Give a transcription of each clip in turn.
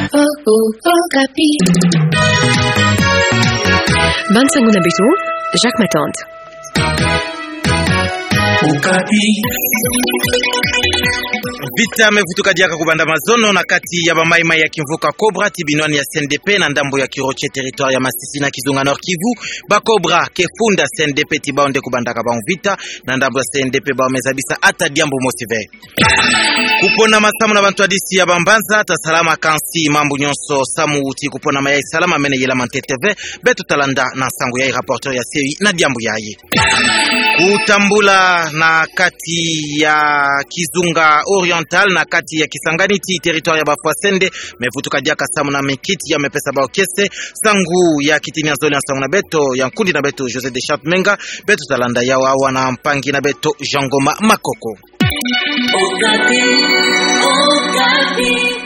Okapi. Bansango na beto, Jacques Matante. Okapi. Vita mevutuka diaka kubanda mazono na kati ya bamaima ya Kimvuka Cobra tibinwani ya CNDP na ndambo ya Kiroche territoire ya Masisi na Kizunga Nord Kivu. Ba Cobra kefunda CNDP tibaonde kubandaka ba vita na ndambo ya CNDP ba mezabisa ata diambo mosive. Kupona masamu na bantu adisi ya bambanza ta salama kansi mambu nyonso samu uti kupona mayai salama mene yela mante TV betu talanda na sangu ya rapporteur ya CI na diambo yaye. Utambula na kati ya Kizunga Oriental na kati ya Kisanganiti territoire ya Bafwasende mevutuka diaka samu na mikiti ya mepesa ba okese sangu ya kitini ya zoli ya sangu na beto ya nkundi na beto Jose de Chat Menga betu talanda ya wawa na mpangi na beto Jangoma Makoko. Okapi, Okapi.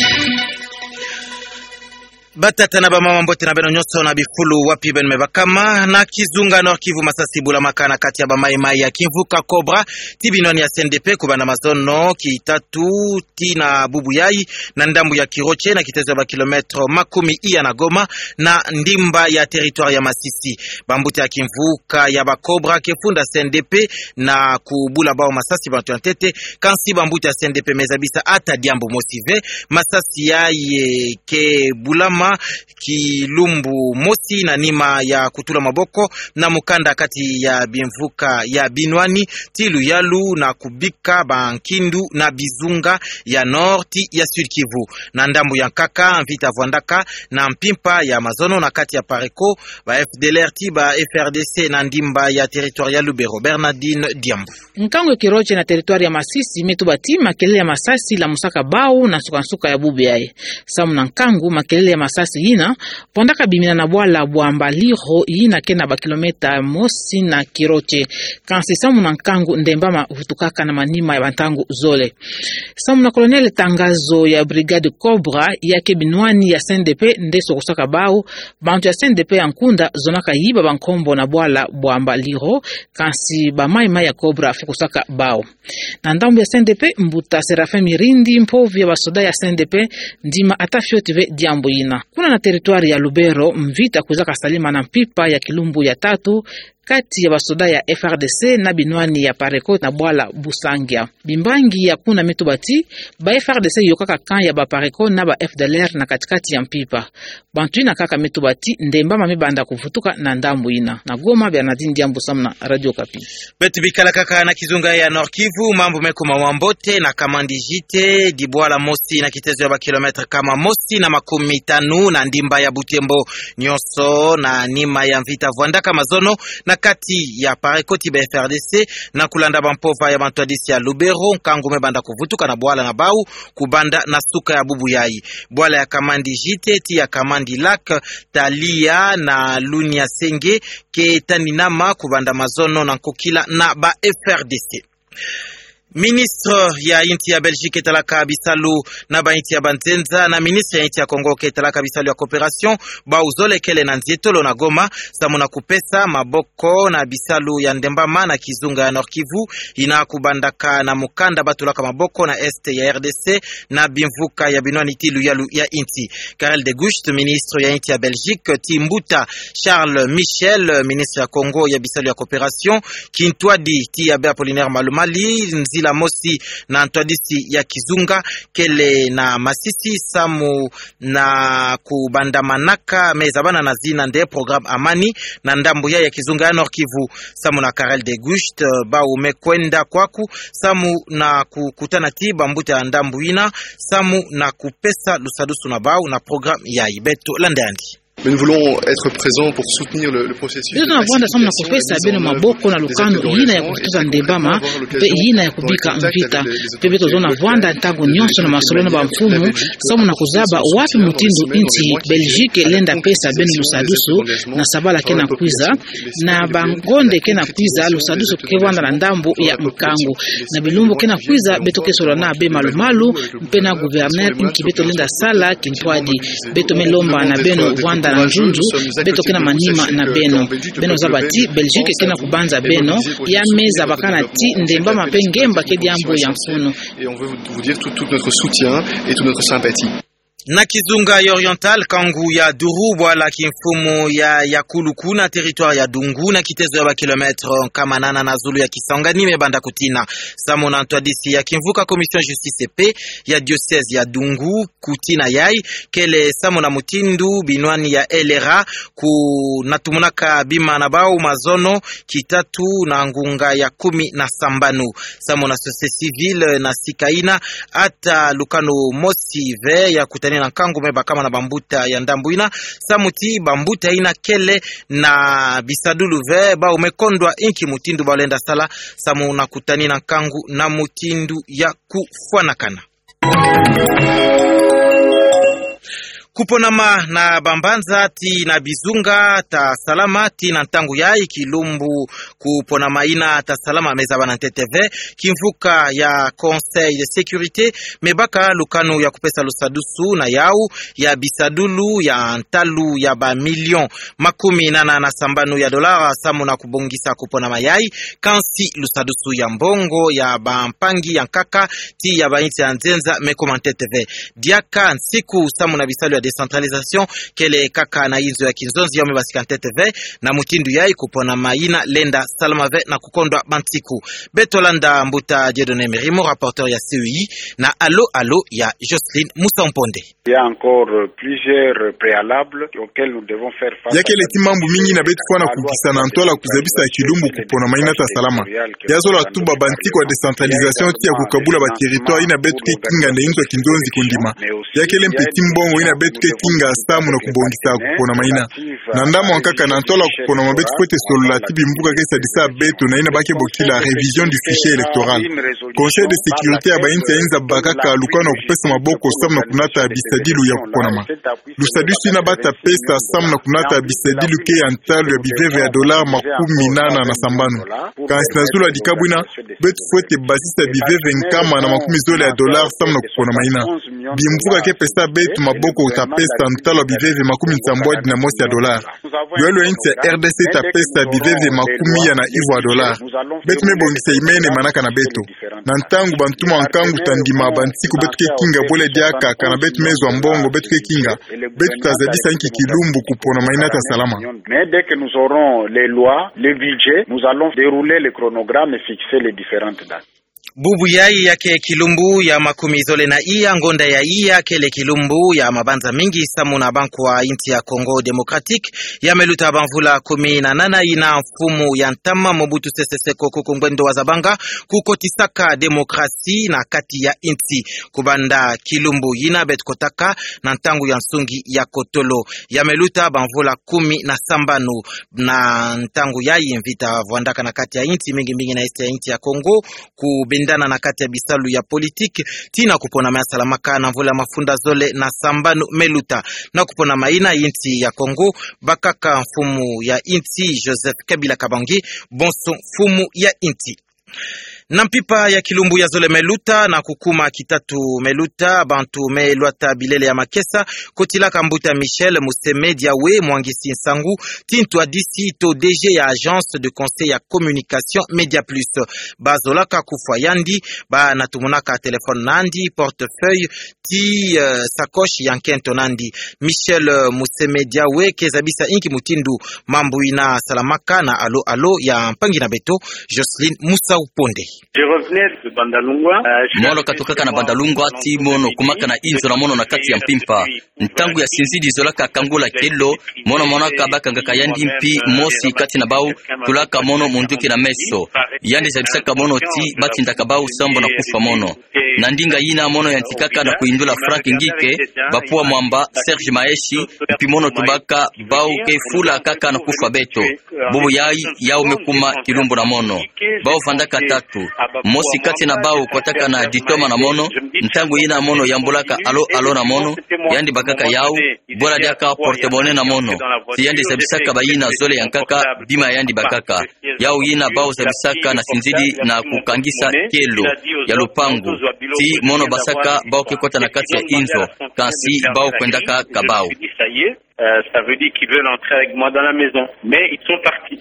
Batata na bamama mbote na beno nyoso na bifulu wapi ben mebakama na Kizunga Nord Kivu Masasi bula makana kati ya bamaimai ya Kimvuka Cobra tibinoni ya CNDP kubana mazono kitatu tina bubu yai na ndambu ya Kiroche na kitezo ba kilometro makumi iya na Goma na ndimba ya territoire ya Masisi bambuti ya Kimvuka ya ba Cobra kefunda CNDP na kubula bao Masasi bantu antete kansi bambuti ya CNDP mezabisa ata diambo mosive Masasi yaye ke bulama Kilumbu mosi na nima ya kutula maboko na mukanda kati ya Bimvuka ya Binwani Tilu Yalu na Kubika Bankindu na Bizunga ya Norti ya Sud Kivu na ndambu ya Kaka Mvita Vwandaka na Mpimpa ya Mazono na kati ya Pareko ba FDLR ba FRDC na ndimba ya territoire ya Lubero. Bernardine Diambu. Nkango Kiroche na territoire ya Masisi metubati makelele ya Masasi la Musaka Bau na sukansuka ya bubu yae samu na Nkango makelele ya Masasi yina pondaka bimina na bwala bwambaliro yina kena ba kilometa mosi na Kiroche kansi samu na Nkango ndembama hutukaka na manima ya bantangu zole samu na Colonel Tangazo ya Brigade Cobra yake binwani ya CNDP ndeso kusaka Bau bantu ya CNDP ya Nkunda zonaka yiba bankombo na bwala bwambaliro kansi ba maima ya Cobra fukusaka Bau na ndambu ya CNDP mbuta Serafin Mirindi mpovu ya basoda ya CNDP ndima atafyotive diambo yina kuna na territoire ya Lubero mvita kuzaka salima na Mpipa ya Kilumbu ya tatu kati ya basoda ya FRDC na binwani ya Pareko na bwala Busangia bimbangi ya kuna metubati ba FRDC yokaka kan ya ba Pareko na ba FDLR na katikati ya Mpipa bantu ina kaka metubati ndemba mabanda kufutuka na ndambu ina na Goma Bernardine Diambo samna Radio Okapi. Betu bikala kaka na Kizunga ya Nord Kivu mambo mekoma wambote na Kamandi Jite dibwala mosi na kitezo ya ba kilometre kama mosi na makumi tanu na ndimba ya Butembo nyoso na nima ya Mvita Vwandaka Mazono na kati ya Parekoti ba FRDC na kulanda bampova ya bantwadisi ya Lubero Nkango mebanda kuvutuka na bwala na Bau kubanda na suka ya bubu yai bwala ya Kamandi Jite ti ya Kamandi Lak Talia na Lunia Senge ke taninama kubanda Mazono na Nkokila na ba FRDC. Ministre ya inti ya Belgique talaka bisalu na ba inti ya Banzenza na ministre ya inti ya Kongo ke talaka bisalu ya coopération ba uzole kele na nzietolo na Goma samuna kupesa maboko na bisalu ya Ndembama na Kizunga ya Nord Kivu ina kubandaka na mukanda batulaka maboko na este ya RDC na Bimvuka ya Binwani Tilu Yalu ya inti. Karel de Gucht ministre ya inti ya Belgique Timbuta Charles Michel ministre ya Kongo ya bisalu ya coopération Kintwadi ti ya Apollinaire Malumali la mosi na Antwadisi ya Kizunga kele na Masisi samu na kubandamanaka mezabana na zina nde program amani na ndambu ya Kizunga ya Nord Kivu samu na Karel de Gucht ba umekwenda kwaku samu na kukutana tiba mbuta ya ndambu ina samu na kupesa lusadusu na bau na program ya Ibeto Landeandi. Mais nous voulons être présents pour soutenir le processus. Nous avons samna kupesa beno maboko na lukano yina ya kutuza ndembama pe yina ya kubika mvita pe tozona vwanda ntango nyonso na masolona ba mfumu samu na kuzaba wapi mutindu inti Belgique lenda pesa beno lusadusu na sabala kena kwiza na bangonde kena kwiza lusadusu kevanda na ndambu ya Mkango na bilumbu kena kwiza beto kesolo na be malumalu mpena gouverneur inki beto lenda sala Kintwadi beto melomba na beno vwanda na Njunju beto kena manima na beno zabati Belgique kena kubanza beno ya meza bakana ti ndemba mapengemba ke diambo ya mfuno. Et on veut vous dire tout notre soutien et toute notre sympathie. Na Kizunga ya Oriental kangu ya Duru bwala kimfumo ya Kuluku na territoire ya Dungu na kitezo ya bakilometre kama nana na Zulu ya Kisangani mebanda kutina samo na ntwadisi ya kimvuka commission justice pe ya diocese ya Dungu kutina yai kele samo na mutindu binwani ya elera ku natumunaka bima na bau mazono kitatu na ngunga ya 10 na sambanu samo na société civile na sikaina ata lukano mosi ve ya kutani na kangu meba kama na bambuta ya ndambuina samuti bambuta ina kele na bisadulu ve ba umekondwa inki mutindu balenda sala samu na kutani na kangu na mutindu ya kufuanakana kuponama na bambanza ti na bizunga ta salama ti na ntangu yai kilumbu kuponama ina ta salama meza bana TTV kimvuka ya conseil de sécurité mebaka lukanu ya kupesa lusadusu na yau ya bisadulu ya ntalu ya ba million makumi nana na sambanu ya dolara samu na kubongisa kuponama yai kansi lusadusu ya mbongo ya ba mpangi ya nkaka ti ya ba inti ya nzenza mekoma TTV diaka nsiku samu na bisalu ya decentralisation kele kaka na inzo ya kinzonzi yome basika TTV na mutindu yai kupona maina lenda salamave na kukondwa bantiku Betolanda Mbuta Dieudonné Merimo rapporteur ya CEI na allo ya Jocelyne Musamponde. Il y a encore plusieurs préalables auxquels nous devons faire face. Yake leti mambo mingi na betu kwa na kukisa na ntola kuzabisa ya kilumbu kupona maina ta salama yazo la tuba bantiku wa decentralisation tia kukabula ba territoire ina betu ke kinga na inzo kinzonzi kundima yake le mpeti mbongo ina betu ke kinga samu na kubongisa kupona maina na ndamo ankaka na ntola kupona mabetu fote sololatibi mbuka kesa disa betu na ina bake bokila révision du fichier électoral conseil de sécurité ya bainti ya inza bakaka lukano kupesa maboko samu na kunata bisadilu ya kuponama lusadusu ina bata pesa samu na kunata bisadilu ke ya ntalu ya biveve ya dolar makumi nana na sambanu kansi na zulu adikabwina betu fote basisa biveve nkama na makumi zole ya dolar samu na kuponama ina bimvuka ke pesa betu maboko utapesa ntalo biveve makumi nsambwadi na mosi ya dolar yuelo inti ya RDC tapesa biveve makumi ya na ivo ya dolar betu mebongisa imene manaka na betu na ntangu bantuma nkangu tandima bantiku betu ke kinga bole diaka kana betu mezwa mbongo betu ke kinga betu tazadisa inki kilumbu kupona mainata salama. Mais dès que nous aurons les lois, les budgets, nous allons dérouler le chronogramme et fixer les différentes dates. Bubu yai yake kilumbu ya makumi zole na iya ngonda ya iya kele kilumbu ya mabanza mingi samu na banku wa inti ya Congo Democratique ya meluta banvula 18 ina mfumu ya ntama Mobutu Sese Seko kukungwendo wa zabanga kukotisaka demokrasi na kati ya inti kubanda kilumbu yina betkotaka na ntangu ya nsungi ya Kotolo ya meluta banvula 17 na ntangu ya invita vwandaka na kati ya inti mingi na este ya inti ya Congo kubendana na kati ya bisalu ya politiki tina kupona maya salamaka na mvula mafunda zole na sambanu meluta na kupona maina inti ya Kongo bakaka mfumu ya inti Joseph Kabila Kabangi bonso mfumu ya inti na mpipa ya kilumbu ya zole meluta na kukuma kitatu meluta bantu melwata bilele ya makesa kotila kambuta Michel Musemedia we mwangisi nsangu tintu adisi to DG ya agence de conseil ya communication Media Plus bazolaka kufwa yandi ba natumunaka telefone nandi portefeuille ti sakoshi ya nkento nandi Michel Musemedia we kezabisa inki mutindu mambu ina salamaka na alo ya mpangi na beto Jocelyne Musamponde. Mono katokaka na Bandalungwa ti mono kumaka na inzo na mono na kati ya mpimpa ntangu ya sinzidi zolaka kangola kelo mono monaka bakangaka yandi mpi mosi kati na bau tulaka mono munduki na meso yandi zabisaka mono ti batindaka bau sambo na kufa mono na ndinga yina mono yantikaka na kuindula Frank Ngike bapua mwamba Serge Maeshi mpi mono tubaka bau ke fula kaka na kufa beto bubu yai yao mekuma kilumbu na mono bau fandaka tatu mosi kati na bau kotaka na ditoma na mono ntangu yina mono yambulaka alo na mono yandi bakaka yao bola diaka portemone na mono ti yandi sabisaka bayina zole yankaka bima yandi bakaka yao yina bau sabisaka na sinzidi na kukangisa kelo ya lupangu ti mono basaka bau kekota na kati ya inzo kansi bau kwendaka kabao ça veut dire qu'ils veulent entrer avec moi dans la maison mais ils sont partis.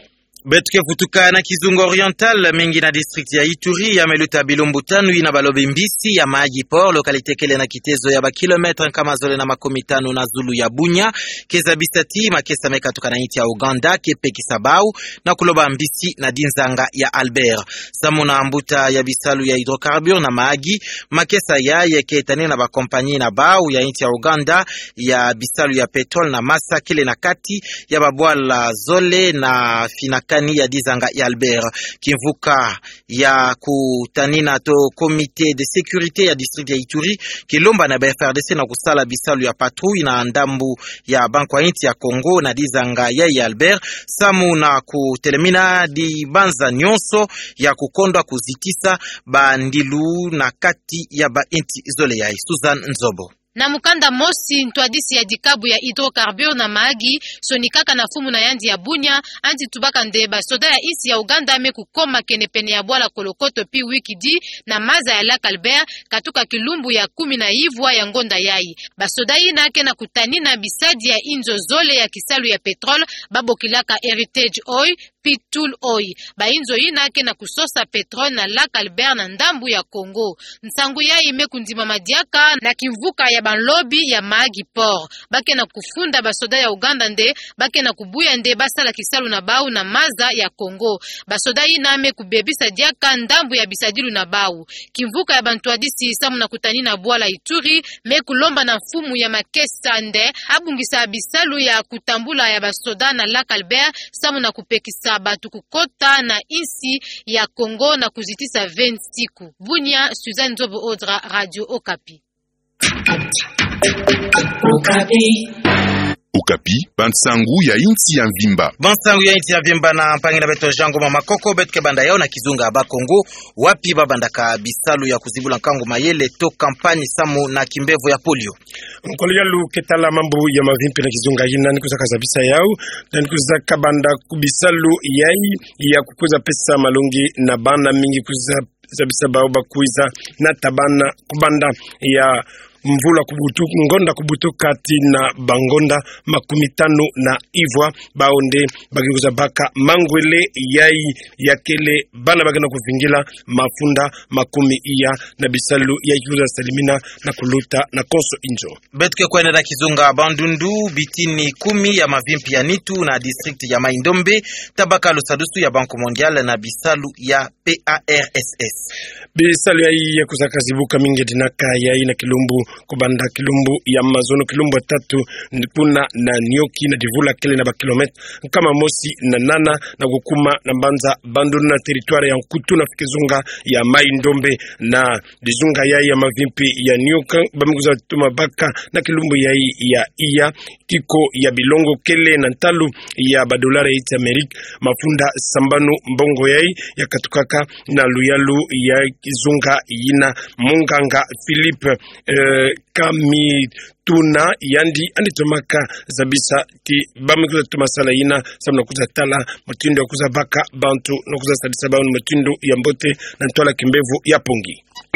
Betke vutuka na Kizunga Oriental mingi na district ya Ituri yameluta bilumbu tanu ina balobi mbisi ya maji port lokalite kele na kitezo ya ba kilometre kama zole na 50 na Zulu ya Bunya keza bisati makesa meka tukana nchi ya Uganda kepe Kisabau na kuloba mbisi na Dinzanga ya Albert samuna ambuta ya bisalu ya hydrocarbure na maagi makesa ya yeketane na ba kompanyi na bau ya nchi ya Uganda ya bisalu ya petrol na masa kele na kati ya babwala zole na finaka ya Dizanga ya Albert kivuka ya kutanina to komite de sécurité ya district ya Ituri kilomba na FRDC na kusala bisalu ya patrouille na ndambu ya banko ya nchi ya Kongo na Dizanga ya Albert samu na kutelemina di banza nyonso ya kukondwa kuzitisa bandilu na kati ya ba nchi zole ya Susan Nzobo na mukanda mosi ntwadisi ya dikabu ya hydrocarbure na maagi sonikaka na fumu na yandi ya Bunya anti tubaka ndeba soda ya isi ya Uganda ame kukoma kenepene ya bwala kolokoto pi wiki di na maza ya Lac Albert katuka kilumbu ya 10 na ivwa ya ngonda yai basoda ina ake na kutani na bisadi ya inzo zole ya kisalu ya petrol babokilaka Heritage Oil Pitul Oil bainzo ina ake na kusosa petrol na Lac Albert na ndambu ya Kongo nsangu yai imekundima madiaka na kimvuka ya banlobi ya maagi port bake na kufunda basoda ya Uganda nde bake na kubuya nde basala kisalu na bau na maza ya Kongo basoda ina ame kubebisa diaka ndambu ya bisadilu na bau kimvuka ya bantwadisi samu na kutani na bwala Ituri me kulomba na fumu ya makesa nde abungisa bisalu ya kutambula ya basoda na Lac Albert samu na kupekisa batu kukota na isi ya Kongo na kuzitisa 20 siku Bunya Suzanne Nzobo Odra Radio Okapi Okapi, bansangu ya inti ya Mvimba. Bansangu ya inti ya Mvimba na mpangina beto jango mama koko betke banda yao na Kizunga ba Kongo wapi babandaka bisalu ya kuzibula nkangu mayele to kampani samu na kimbevo ya polio. Mkolia lu ketala mambo ya mavimpi na Kizunga yina nikuza kazabisa yao na nikuza kabanda kubisalu yai ya kukuza pesa malungi na bana mingi kuza zabisa baoba kuiza na tabana kubanda ya mvula kubutu ngonda kubutu kati na bangonda 15 na ivwa baonde bagikuza baka mangwele yai yakele bana bagana kuvingila mafunda 10 na bisalu yakikuza salimina na kuluta na konso injo betke kwenda na Kizunga bandundu bitini 10 ya mavimpi ya Nitu na district ya Maindombe tabaka lusadusu ya Banko Mondial na bisalu ya PARSS bisalu ya kuzakazibuka mingi dinaka yai na kilumbu kubanda kilumbu ya mazono kilumbu 3 kuna na nioki na divula kele na bakilometre kama mosi na nana na kukuma na mbanza bandu na territoire ya Nkutu na Fikizunga ya Maindombe na dizunga ya mavimpi ya nioka bamikuza tuma baka na kilumbu ya iya kiko ya bilongo kele na ntalu ya badolare iti Amerika mafunda sambanu mbongo ya katukaka na luyalu ya Kizunga yina Munganga Philippe kami tuna yandi andi tomaka zabisa ti bamikuza tumasala yina samna kuza tala mutindo kuza baka bantu no kuza sadisa baunu mutindo ya mbote na ntola kimbevu ya pongi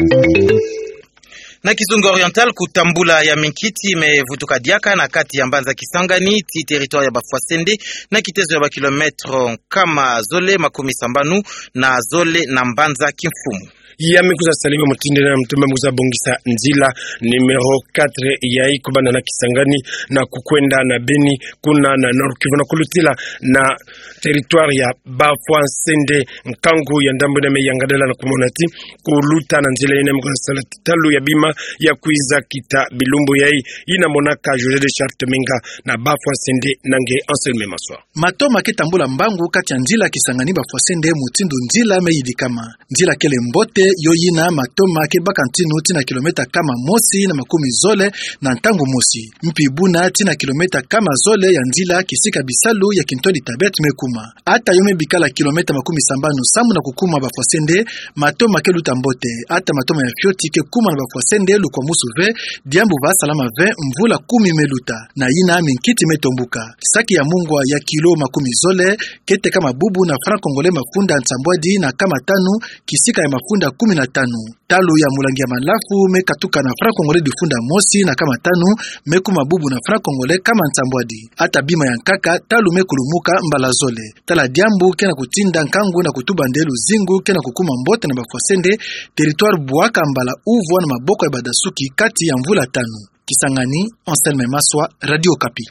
na Kizunga Oriental kutambula ya Minkiti mevutuka diaka na kati ya Mbanza Kisangani ti territoire ya Bafwasende na kitezo ya bakilometro kama zole 10 na zole na Mbanza Kimfumu yamekuza salimu mutinde na mtumba muza bongisa nzila numero 4 ya ikubana na Kisangani na kukwenda na Beni kuna na Nord Kivu na kulutila na territoire ya Bafwasende nkangu ya ndambo na meyangadala na kumonati kuluta na nzila ina mekuza salatalu ya bima ya kuiza kita bilumbu yai ina monaka José de Charte Menga na Bafwasende nange Anselme Maswa matoma kitambula mbangu kati ya nzila Kisangani Bafwasende mutindo nzila meyidikama nzila kele mbote yoyina matoma kebaka ntinu tina kilomita kama mosi na 10 zole na ntango mosi mpibuna tina kilomita kama zole ya nzila kisika bisalu ya Kintoli Tabet mekuma ata yome bikala kilomita 70 samu na kukuma Bafwasende matoma keluta mbote ata matoma ya fioti ke kuma na Bafwasende lukwa musuve diambu ba salama 20 mvula 10 meluta na yina Minkiti metombuka kisaki ya mungwa ya kilo 10 zole kete kama bubu na franc congolais mafunda nsambwadi na kama 5 kisika ya mafunda 15. Talo ya Mulangi ya Malafu mekatuka na franc congolais du funda mosi na kama 5 meku mabubu na franc congolais kama Nsambwadi. Ata bima ya Nkaka talo mekulumuka Mbalazole. Tala Diambu kena kutinda Nkangu na kutuba Ndelu Zingu kena kukuma Mbote na Bafosende territoire Bwaka Mbala Uvwa na maboko ya Badasuki kati ya mvula 5. Kisangani, Anselme Maswa, Radio Kapi.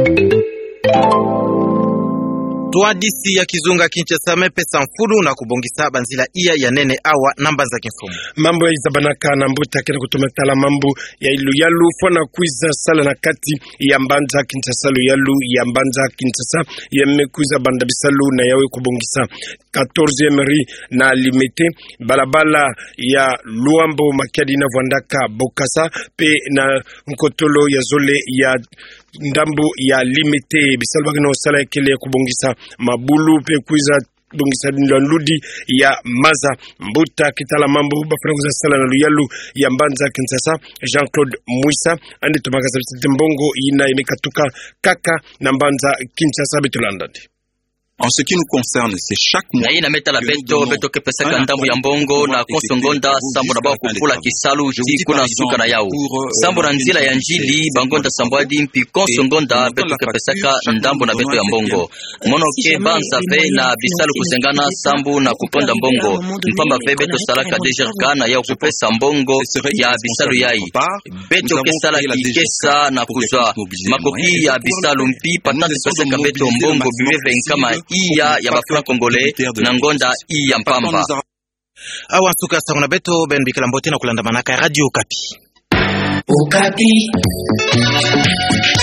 Tuadisi ya Kizunga Kinshasa mepesa mfulu na kubongisa banzila iya ya nene awa namba za kimfumu. Mambo ya Izabanaka na Mbuta kena kutometala mambo ya Iluyalu fwana kuiza sala na kati ya Mbanza Kinshasa Luyalu ya Mbanza Kinshasa ya mekuiza banda bisalu na yawe kubongisa 14e meri na limete balabala ya Luambo Makiadi na Vwandaka Bokasa pe na Nkotolo ya Zole ya ndambo ya limete bisalu bakina sala kele kubongisa mabulu pe kuiza bongisa ndudi ya Maza Mbuta kitala mambo bafuna sala na Luyalu ya Mbanza Kinshasa. Jean-Claude Mwisa andi tumakaza mbongo ina imekatuka kaka na Mbanza Kinshasa Betulandadi. En ce qui nous concerne, c'est chaque mois. Na ina meta la beto kepesaka ndambo ya mbongo na konsongonda sambo na bao kupula kisalu ti kuna suka na yao. Sambo na nzila ya njili bangonda sambwadi mpi konsongonda beto kepesaka ndambo na beto ya mbongo. Mono ke banza ve na bisalu kusengana sambo na kuponda mbongo. Mpamba ve beto salaka dejerka na yao kupesa mbongo ya bisalu yai. Beto kesala kikesa na kuzwa. Makoki ya bisalu mpi patante pesaka beto mbongo biweve nkama iya ya bafranc congolais na ngonda iya mpamba. Awa nsuka sanguna beto ben bikala Mbote na kulanda manaka Radio Kapi. Okapi.